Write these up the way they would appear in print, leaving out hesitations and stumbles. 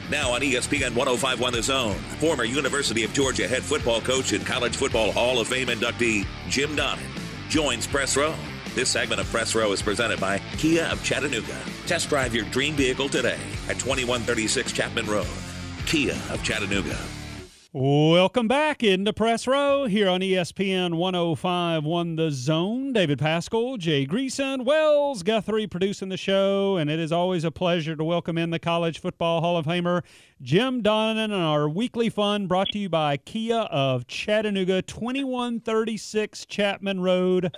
Now on ESPN 105.1 The Zone, former University of Georgia head football coach and College Football Hall of Fame inductee Jim Donnan joins Press Row. This segment of Press Row is presented by Kia of Chattanooga. Test drive your dream vehicle today at 2136 Chapman Road. Kia of Chattanooga. Welcome back into Press Row here on ESPN 105.1 The Zone. David Pascal, Jay Greason, Wells Guthrie producing the show, and it is always a pleasure to welcome in the College Football Hall of Famer Jim Donnan, and our weekly fun brought to you by Kia of Chattanooga, 2136 Chapman Road,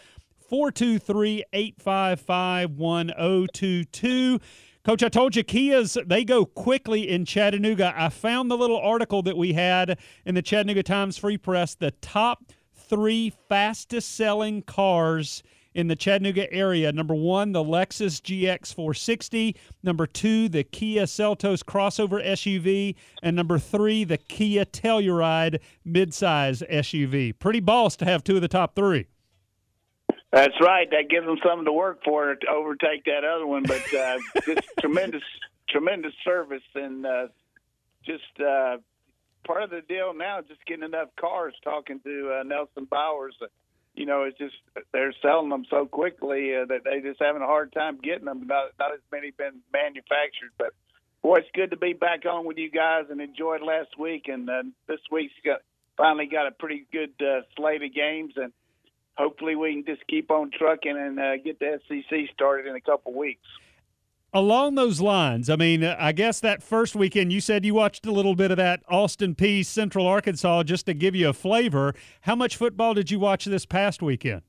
423-855-1022. Coach, I told you Kias, they go quickly in Chattanooga. I found the little article that we had in the Chattanooga Times Free Press, the top 3 fastest-selling cars in the Chattanooga area. Number 1, the Lexus GX 460. Number 2, the Kia Seltos crossover SUV. And number 3, the Kia Telluride midsize SUV. Pretty boss to have 2 of the top 3. That's right. That gives them something to work for to overtake that other one. But just tremendous service, and just part of the deal now. Just getting enough cars. Talking to Nelson Bowers, it's just they're selling them so quickly that they just having a hard time getting them. Not as many been manufactured, but boy, it's good to be back on with you guys and enjoyed last week. And this week's finally got a pretty good slate of games, and hopefully we can just keep on trucking and get the SEC started in a couple weeks. Along those lines, I mean, I guess that first weekend you said you watched a little bit of that Austin Peay Central Arkansas just to give you a flavor. How much football did you watch this past weekend?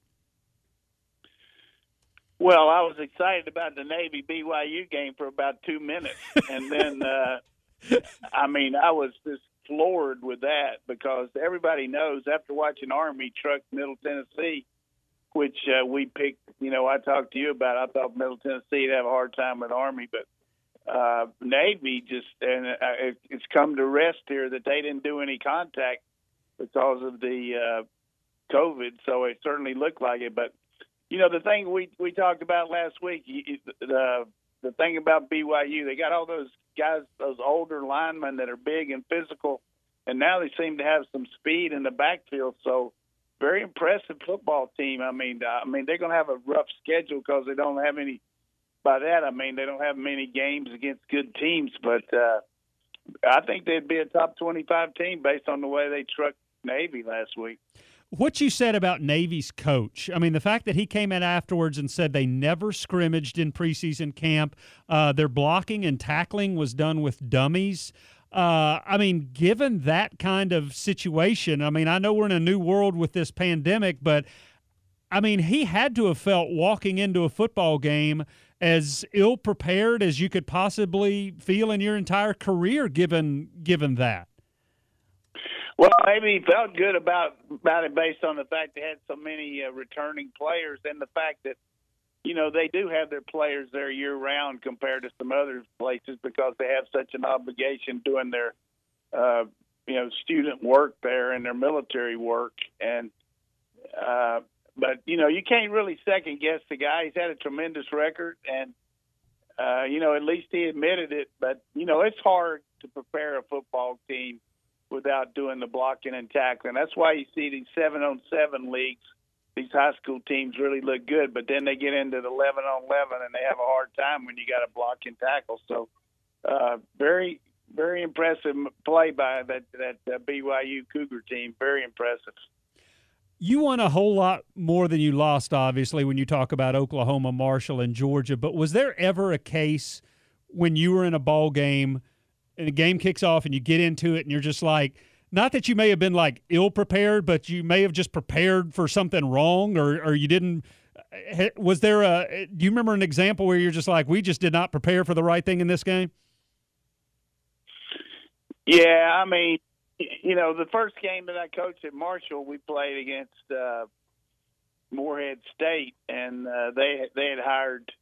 Well, I was excited about the Navy BYU game for about 2 minutes. And then, I was just floored with that because everybody knows after watching Army truck Middle Tennessee, which we picked, I talked to you about, I thought Middle Tennessee would have a hard time with Army, but Navy it's come to rest here that they didn't do any contact because of the COVID, so it certainly looked like it. But, the thing we talked about last week, the thing about BYU, they got all those guys, those older linemen that are big and physical, and now they seem to have some speed in the backfield. So very impressive football team. I mean, they're going to have a rough schedule because they don't have any. By that, they don't have many games against good teams. But I think they'd be a top 25 team based on the way they trucked Navy last week. What you said about Navy's coach, the fact that he came in afterwards and said they never scrimmaged in preseason camp, their blocking and tackling was done with dummies. Given that kind of situation, I know we're in a new world with this pandemic, but, he had to have felt walking into a football game as ill-prepared as you could possibly feel in your entire career given that. Well, maybe he felt good about it based on the fact they had so many returning players and the fact that, they do have their players there year-round compared to some other places because they have such an obligation doing their, student work there and their military work. And but, you can't really second-guess the guy. He's had a tremendous record, and, at least he admitted it. But, it's hard to prepare a football team without doing the blocking and tackling. That's why you see these 7-on-7 leagues. These high school teams really look good, but then they get into the 11-on-11 and they have a hard time when you got to block and tackle. So very, very impressive play by that BYU Cougar team. Very impressive. You won a whole lot more than you lost, obviously, when you talk about Oklahoma, Marshall, and Georgia. But was there ever a case when you were in a ball game and the game kicks off and you get into it and you're just like, not that you may have been like ill-prepared, but you may have just prepared for something wrong or you didn't – was there do you remember an example where you're just like, we just did not prepare for the right thing in this game? Yeah, the first game that I coached at Marshall, we played against Morehead State, and they had hired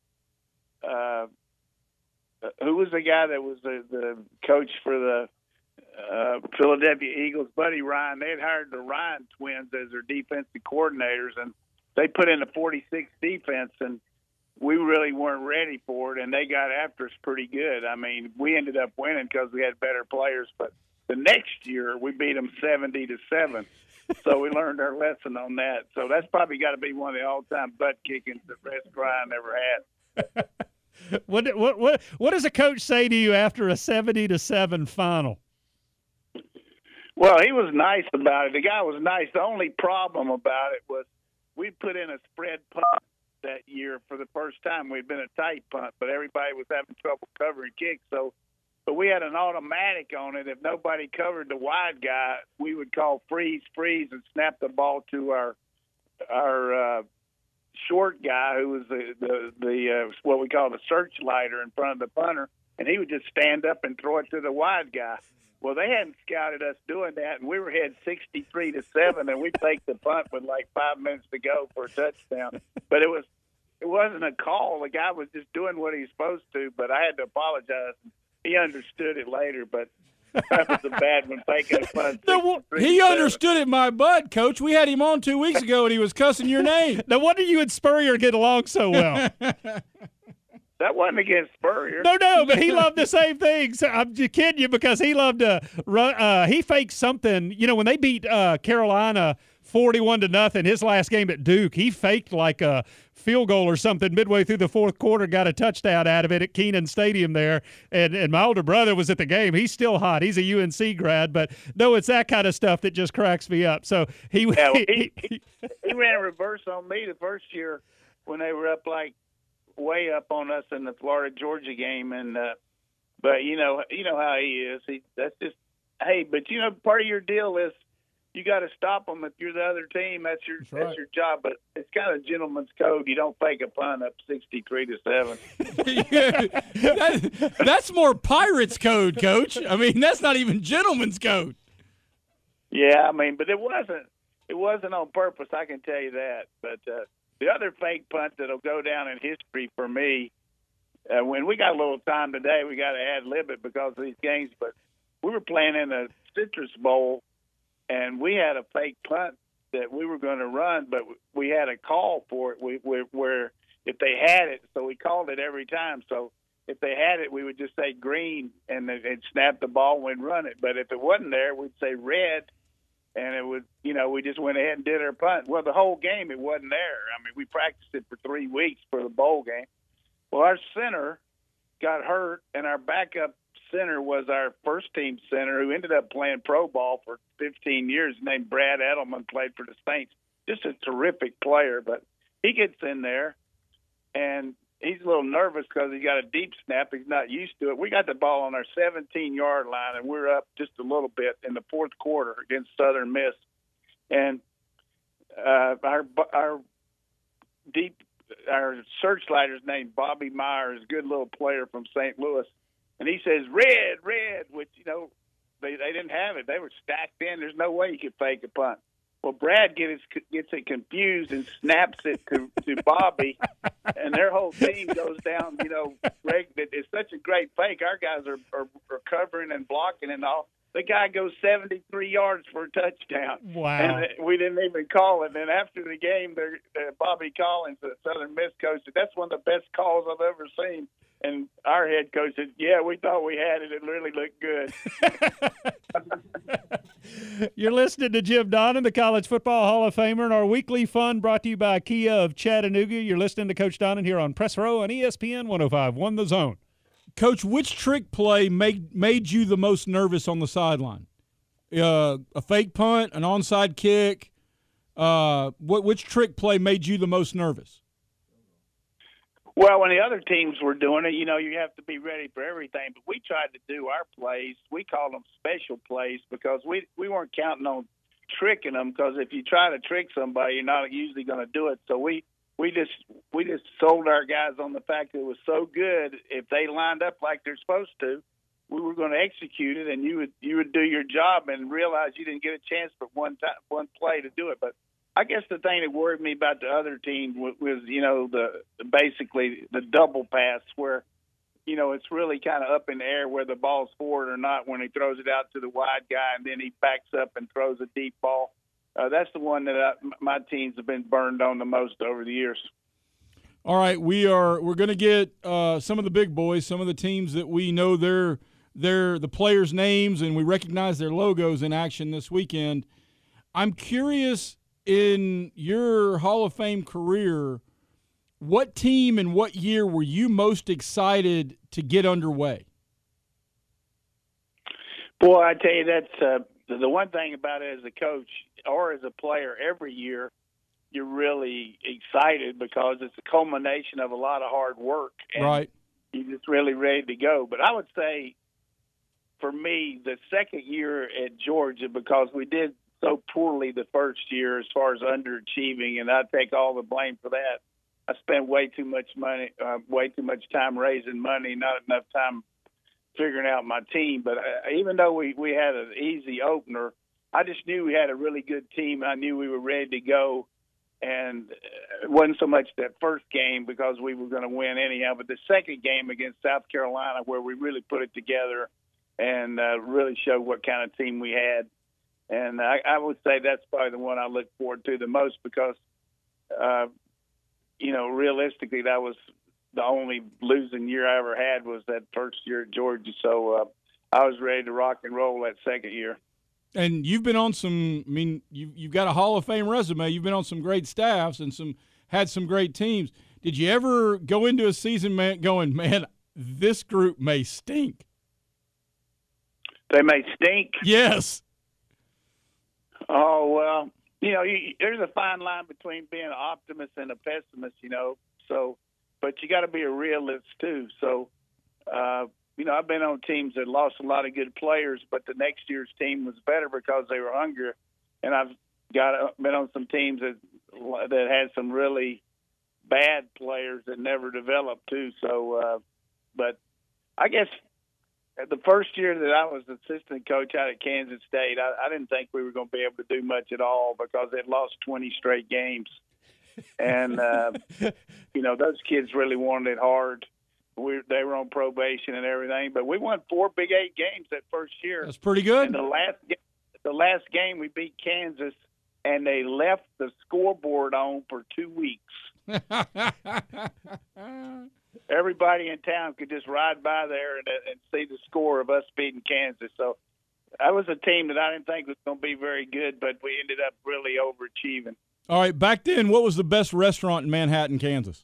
who was the guy that was the coach for the Philadelphia Eagles, Buddy Ryan. They had hired the Ryan twins as their defensive coordinators, and they put in a 46 defense. And we really weren't ready for it, and they got after us pretty good. I mean, we ended up winning because we had better players, but the next year we beat them 70-7. So we learned our lesson on that. So that's probably got to be one of the all-time butt kickings that West Bryan ever had. What does a coach say to you after a 70-7 final? Well, he was nice about it. The guy was nice. The only problem about it was we put in a spread punt that year for the first time. We'd been a tight punt, but everybody was having trouble covering kicks. But we had an automatic on it. If nobody covered the wide guy, we would call freeze, and snap the ball to our short guy, who was the what we call the searchlighter in front of the punter, and he would just stand up and throw it to the wide guy. Well, they hadn't scouted us doing that, and we were ahead 63-7, and we faked the punt with like 5 minutes to go for a touchdown. But it wasn't a call. The guy was just doing what he was supposed to, but I had to apologize. He understood it later, but that was a bad one, faking a punt. He understood it, my butt, Coach. We had him on 2 weeks ago, and he was cussing your name. No wonder you and Spurrier get along so well. That wasn't against Spurrier. No, but he loved the same thing. So I'm just kidding you because he loved to run. He faked something. You know, when they beat Carolina 41-0, his last game at Duke, he faked like a field goal or something midway through the fourth quarter, got a touchdown out of it at Kenan Stadium there. And my older brother was at the game. He's still hot. He's a UNC grad. But, no, it's that kind of stuff that just cracks me up. So he ran a reverse on me the first year when they were up like way up on us in the Florida-Georgia game. And but you know how he is. But part of your deal is you got to stop them if you're the other team. That's your job. But it's kind of gentleman's code. You don't fake a punt up 63-7. That's more Pirates code, Coach. I mean, that's not even gentleman's code. Yeah, I mean, but it wasn't on purpose. I can tell you that. But the other fake punt that'll go down in history for me, when we got a little time today, we got to ad-lib it because of these games, but we were playing in a Citrus Bowl, and we had a fake punt that we were going to run, but we had a call for it where if they had it, so we called it every time. So if they had it, we would just say green, and they'd snap the ball and we'd run it. But if it wasn't there, we'd say red. And it would, we just went ahead and did our punt. Well, the whole game, it wasn't there. I mean, we practiced it for 3 weeks for the bowl game. Well, our center got hurt, and our backup center was our first-team center who ended up playing pro ball for 15 years, named Brad Edelman, played for the Saints. Just a terrific player, but he gets in there, and he's a little nervous because he got a deep snap. He's not used to it. We got the ball on our 17-yard line, and we're up just a little bit in the fourth quarter against Southern Miss. And our searchlighter's named Bobby Myers, good little player from St. Louis. And he says, red, which, they didn't have it. They were stacked in. There's no way you could fake a punt. Well, Brad gets it confused and snaps it to Bobby, and their whole team goes down. Greg, it's such a great fake. Our guys are covering and blocking and all. The guy goes 73 yards for a touchdown. Wow. And we didn't even call it. And after the game, Bobby Collins, the Southern Miss coach, said, that's one of the best calls I've ever seen. And our head coach said, yeah, we thought we had it. It really looked good. You're listening to Jim Donnan, the College Football Hall of Famer, and our weekly fun brought to you by Kia of Chattanooga. You're listening to Coach Donnan here on Press Row on ESPN 105.1 The Zone. Coach, which trick play made you the most nervous on the sideline? A fake punt, an onside kick? Which trick play made you the most nervous? Well, when the other teams were doing it, you have to be ready for everything. But we tried to do our plays. We called them special plays because we weren't counting on tricking them, because if you try to trick somebody, you're not usually going to do it. So we just sold our guys on the fact that it was so good. If they lined up like they're supposed to, we were going to execute it, and you would do your job and realize you didn't get a chance for one play to do it. But I guess the thing that worried me about the other team was basically the double pass, where it's really kind of up in the air where the ball's forward or not when he throws it out to the wide guy, and then he backs up and throws a deep ball. That's the one that my teams have been burned on the most over the years. All right, we're going to get some of the big boys, some of the teams that we know they're the players' names and we recognize their logos in action this weekend. I'm curious, in your Hall of Fame career, what team and what year were you most excited to get underway? Boy, I tell you, that's the one thing about it as a coach or as a player. Every year, you're really excited because it's a culmination of a lot of hard work. And right. You're just really ready to go. But I would say, for me, the second year at Georgia, because we did so poorly the first year as far as underachieving, and I take all the blame for that. I spent way too much time raising money, not enough time figuring out my team. But even though we had an easy opener, I just knew we had a really good team. I knew we were ready to go. And it wasn't so much that first game because we were going to win anyhow, but the second game against South Carolina where we really put it together and really showed what kind of team we had. And I would say that's probably the one I look forward to the most because, realistically, that was the only losing year I ever had was that first year at Georgia. So I was ready to rock and roll that second year. And you've been on you've got a Hall of Fame resume. You've been on some great staffs and had some great teams. Did you ever go into a season going, man, this group may stink? They may stink? Yes. Oh, well, there's a fine line between being an optimist and a pessimist, but you got to be a realist too. So, I've been on teams that lost a lot of good players, but the next year's team was better because they were hungrier. And I've been on some teams that had some really bad players that never developed too. So, but I guess the first year that I was assistant coach out at Kansas State, I didn't think we were going to be able to do much at all because they'd lost 20 straight games. And, those kids really wanted it hard. They were on probation and everything, but we won 4 Big 8 games that first year. That's pretty good. And the last game we beat Kansas, and they left the scoreboard on for 2 weeks. Everybody in town could just ride by there and see the score of us beating Kansas. So that was a team that I didn't think was going to be very good, but we ended up really overachieving. All right, back then, what was the best restaurant in Manhattan, Kansas?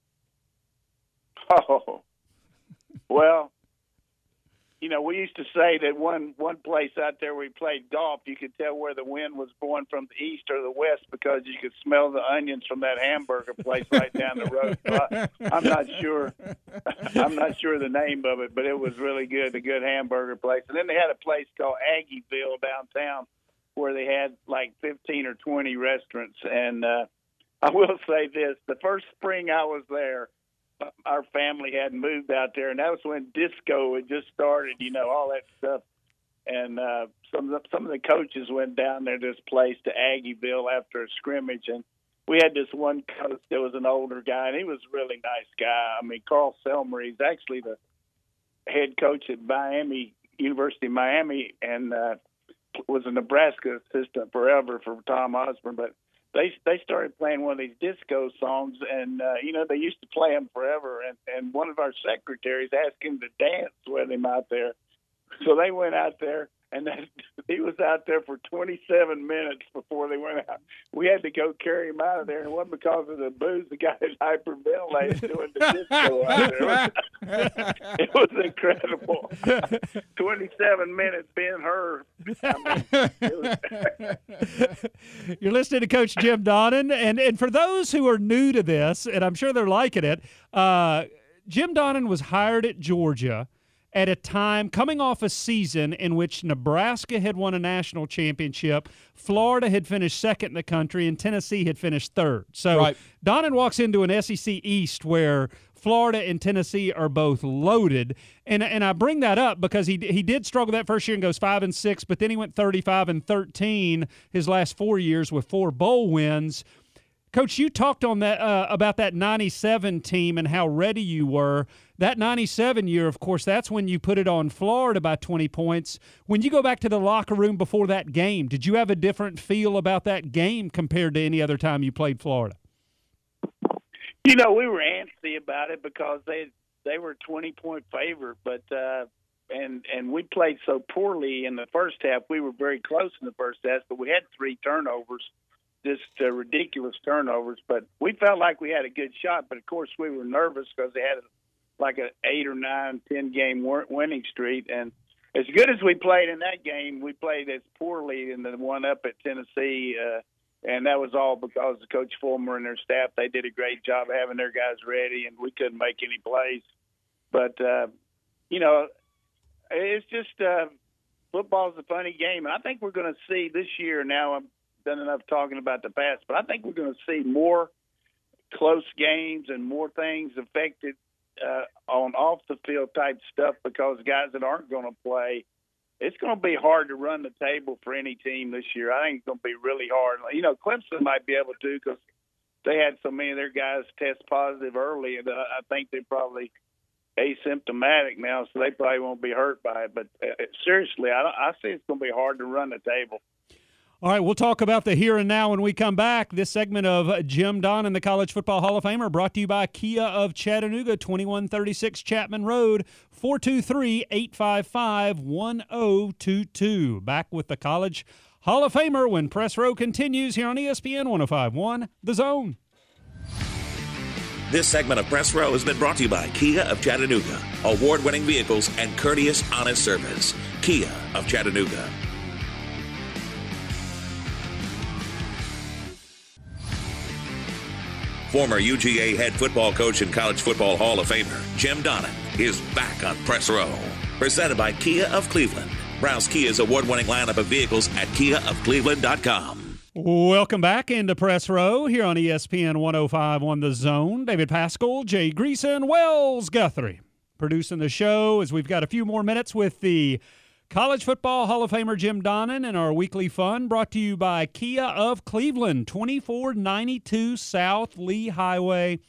Oh, well, we used to say that one place out there we played golf, you could tell where the wind was blowing from the east or the west because you could smell the onions from that hamburger place right down the road. So I'm not sure the name of it, but it was really good, a good hamburger place. And then they had a place called Aggieville downtown where they had like 15 or 20 restaurants. And I will say this, the first spring I was there, our family hadn't moved out there, and that was when disco had just started, all that stuff. And some of the coaches went down there to this place to Aggieville after a scrimmage, and we had this one coach that was an older guy, and he was a really nice guy. I mean, Carl Selmer, he's actually the head coach at University of Miami, and was a Nebraska assistant forever for Tom Osborne, but they started playing one of these disco songs, and they used to play them forever. And one of our secretaries asked him to dance with him out there, so they went out there, and he was out there for 27 minutes before they went out. We had to go carry him out of there, and it wasn't because of the booze. The guy was hyperventilating doing the disco out there. It was incredible. 27 minutes being heard. You're listening to Coach Jim Donnan, and for those who are new to this, and I'm sure they're liking it, Jim Donnan was hired at Georgia at a time coming off a season in which Nebraska had won a national championship, Florida had finished second in the country, and Tennessee had finished third. So right. Donnan walks into an SEC East where Florida and Tennessee are both loaded, and I bring that up because he did struggle that first year and goes 5-6, but then he went 35-13 his last 4 years with 4 bowl wins. Coach, you talked on that about that 97 team and how ready you were. That 97 year, of course, that's when you put it on Florida by 20 points. When you go back to the locker room before that game, did you have a different feel about that game compared to any other time you played Florida? We were antsy about it because they were 20-point favorite, but and we played so poorly in the first half. We were very close in the first half, but we had 3 turnovers, just ridiculous turnovers. But we felt like we had a good shot. But of course, we were nervous because they had like an 8 or 9, 10 game winning streak. And as good as we played in that game, we played as poorly in the one up at Tennessee. And that was all because of Coach Fulmer and their staff. They did a great job of having their guys ready, and we couldn't make any plays. But, it's just football's a funny game. And I think we're going to see this year now, I've done enough talking about the past, but I think we're going to see more close games and more things affected on off-the-field type stuff because guys that aren't going to play, it's going to be hard to run the table for any team this year. I think it's going to be really hard. Clemson might be able to because they had so many of their guys test positive early, and I think they're probably asymptomatic now, so they probably won't be hurt by it. But seriously, I see it's going to be hard to run the table. All right, we'll talk about the here and now when we come back. This segment of Jim Donnan, the College Football Hall of Famer, brought to you by Kia of Chattanooga, 2136 Chapman Road, 423-855-1022. Back with the College Hall of Famer when Press Row continues here on ESPN 105.1 The Zone. This segment of Press Row has been brought to you by Kia of Chattanooga. Award-winning vehicles and courteous, honest service. Kia of Chattanooga. Former UGA head football coach and College Football Hall of Famer Jim Donnan is back on Press Row. Presented by Kia of Cleveland. Browse Kia's award-winning lineup of vehicles at KiaofCleveland.com. Welcome back into Press Row here on ESPN 105.1 The Zone. David Pascal, Jay Greason, Wells Guthrie producing the show as we've got a few more minutes with the College Football Hall of Famer Jim Donnan and our weekly fun brought to you by Kia of Cleveland, 2492 South Lee Highway,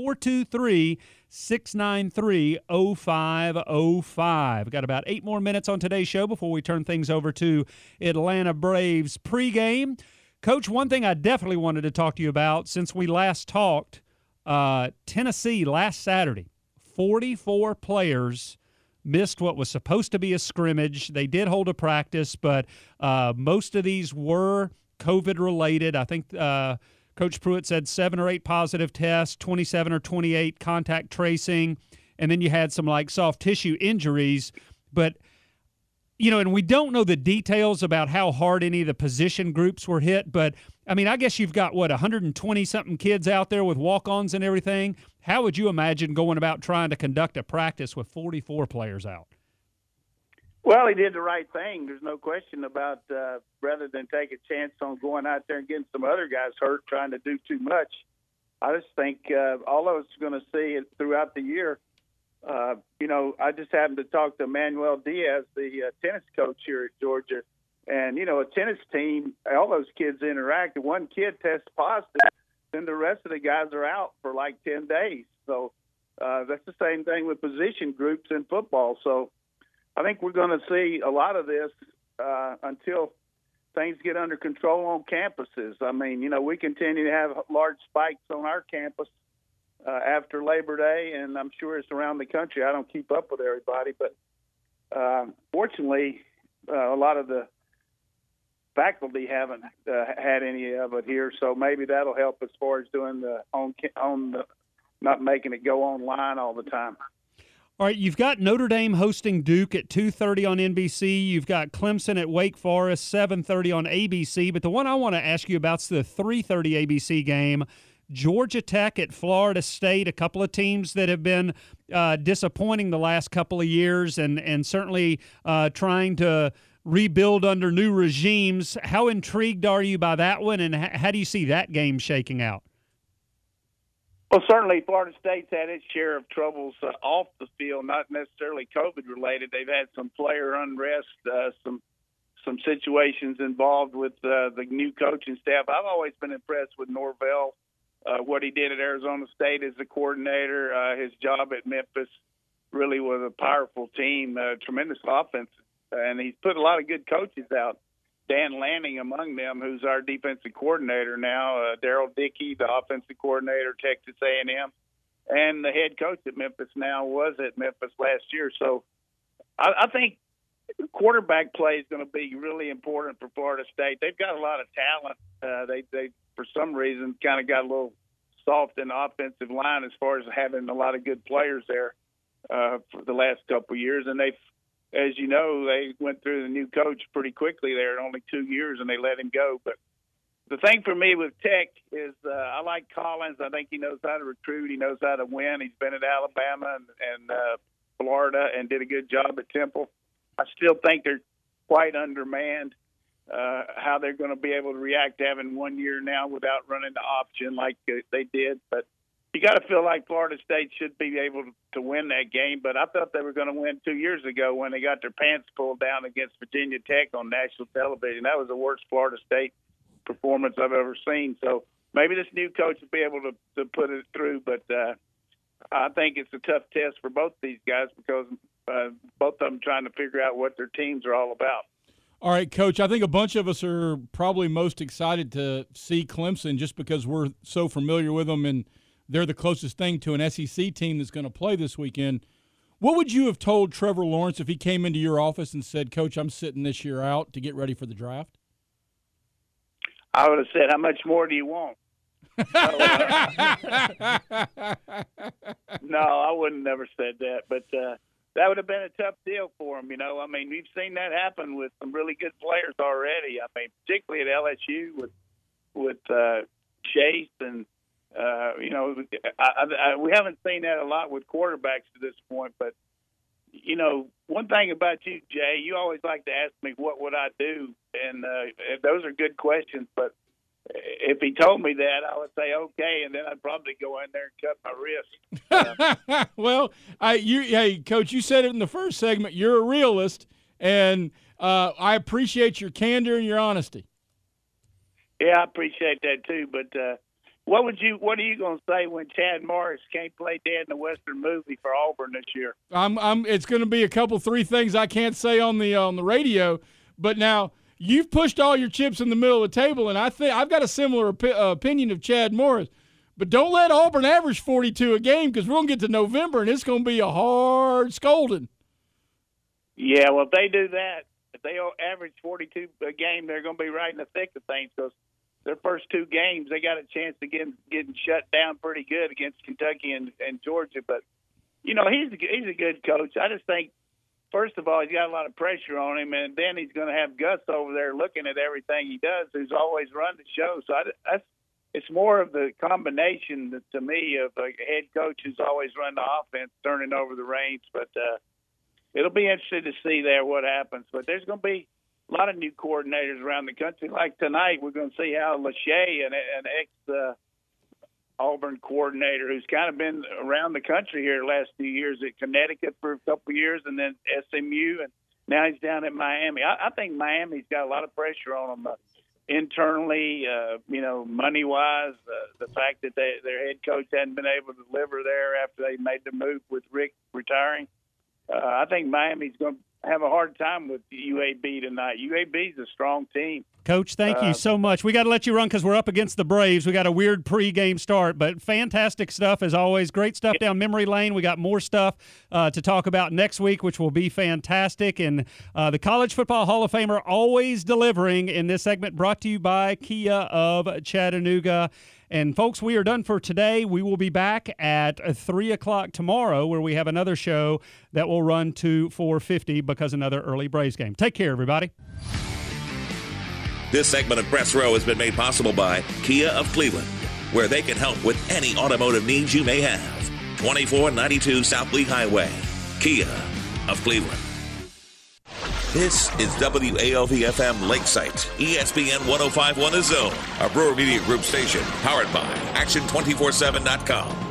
423-693-0505. Got about 8 more minutes on today's show before we turn things over to Atlanta Braves pregame. Coach, one thing I definitely wanted to talk to you about since we last talked, Tennessee last Saturday, 44 players missed what was supposed to be a scrimmage. They did hold a practice, but most of these were COVID-related. I think Coach Pruitt said 7 or 8 positive tests, 27 or 28 contact tracing, and then you had some soft tissue injuries. But, and we don't know the details about how hard any of the position groups were hit, but, I guess you've got, 120-something kids out there with walk-ons and everything. How would you imagine going about trying to conduct a practice with 44 players out? Well, he did the right thing. There's no question about rather than take a chance on going out there and getting some other guys hurt trying to do too much. I just think all of us are going to see it throughout the year. I just happened to talk to Manuel Diaz, the tennis coach here at Georgia. And, a tennis team, all those kids interact. One kid tests positive, then the rest of the guys are out for 10 days. So that's the same thing with position groups in football. So I think we're going to see a lot of this until things get under control on campuses. We continue to have large spikes on our campus after Labor Day, and I'm sure it's around the country. I don't keep up with everybody, but fortunately, a lot of the faculty haven't had any of it here, so maybe that'll help as far as doing the not making it go online all the time. All right, you've got Notre Dame hosting Duke at 2:30 on NBC. You've got Clemson at Wake Forest, 7:30 on ABC. But the one I want to ask you about is the 3:30 ABC game. Georgia Tech at Florida State, a couple of teams that have been disappointing the last couple of years and certainly trying to rebuild under new regimes. How intrigued are you by that one, and how do you see that game shaking out? Well, certainly Florida State's had its share of troubles off the field, not necessarily COVID-related. They've had some player unrest, some situations involved with the new coaching staff. I've always been impressed with Norvell, what he did at Arizona State as the coordinator. His job at Memphis really was a powerful team, tremendous offense. And he's put a lot of good coaches out. Dan Lanning among them, who's our defensive coordinator now, Daryl Dickey, the offensive coordinator, Texas A&M, and the head coach at Memphis now was at Memphis last year. So I think quarterback play is going to be really important for Florida State. They've got a lot of talent. They for some reason, kind of got a little soft in the offensive line as far as having a lot of good players there for the last couple of years. And they've, as you know, they went through the new coach pretty quickly there in only 2 years, and they let him go. But the thing for me with Tech is I like Collins. I think he knows how to recruit. He knows how to win. He's been at Alabama and Florida and did a good job at Temple. I still think they're quite undermanned. How they're going to be able to react to having 1 year now without running the option like they did. But you got to feel like Florida State should be able to win that game. But I thought they were going to win 2 years ago when they got their pants pulled down against Virginia Tech on national television. That was the worst Florida State performance I've ever seen. So maybe this new coach will be able to put it through. But I think it's a tough test for both these guys because both of them trying to figure out what their teams are all about. All right, Coach, I think a bunch of us are probably most excited to see Clemson just because we're so familiar with them and they're the closest thing to an SEC team that's going to play this weekend. What would you have told Trevor Lawrence if he came into your office and said, Coach, I'm sitting this year out to get ready for the draft? I would have said, how much more do you want? No, I wouldn't never said that, but that would have been a tough deal for him, you know. I mean, we've seen that happen with some really good players already. I mean, particularly at LSU with Chase and you know, we haven't seen that a lot with quarterbacks to this point. But you know, one thing about you, Jay, you always like to ask me what would I do, and those are good questions. But if he told me that, I would say okay, and then I'd probably go in there and cut my wrist. Well, hey, Coach, you said it in the first segment. You're a realist, and I appreciate your candor and your honesty. Yeah, I appreciate that too. But what are you going to say when Chad Morris can't play Dad in the Western movie for Auburn this year? It's going to be a couple, three things I can't say on the radio. But now you've pushed all your chips in the middle of the table, and I think I've got a similar opinion of Chad Morris. But don't let Auburn average 42 a game because we're going to get to November, and it's going to be a hard scolding. Yeah, well, if they do that, if they average 42 a game, they're going to be right in the thick of things because their first two games, they got a chance to getting shut down pretty good against Kentucky and Georgia. But, you know, he's a good coach. I just think, first of all, he's got a lot of pressure on him, and then he's going to have Gus over there looking at everything he does, who's always run the show. So it's more of the combination, to me, of a head coach who's always run the offense, turning over the reins. But it'll be interesting to see there what happens. But there's going to be a lot of new coordinators around the country. Like tonight, we're going to see how Lachey, an ex-Auburn coordinator who's kind of been around the country here the last few years at Connecticut for a couple of years and then SMU, and now he's down at Miami. I think Miami's got a lot of pressure on them internally, you know, money-wise, the fact that their head coach hadn't been able to deliver there after they made the move with Rick retiring. I think Miami's going to have a hard time with UAB tonight. UAB's a strong team. Coach, thank you so much. We got to let you run because we're up against the Braves. We got a weird pregame start, but fantastic stuff as always. Great stuff down memory lane. We got more stuff to talk about next week, which will be fantastic. And the College Football Hall of Famer always delivering in this segment, brought to you by Kia of Chattanooga. And, folks, we are done for today. We will be back at 3 o'clock tomorrow where we have another show that will run to 4:50 because another early Braves game. Take care, everybody. This segment of Press Row has been made possible by Kia of Cleveland, where they can help with any automotive needs you may have. 2492 South Lee Highway. Kia of Cleveland. This is WALV-FM Lakeside, ESPN 105.1 The Zone, a Brewer Media Group station powered by Action247.com.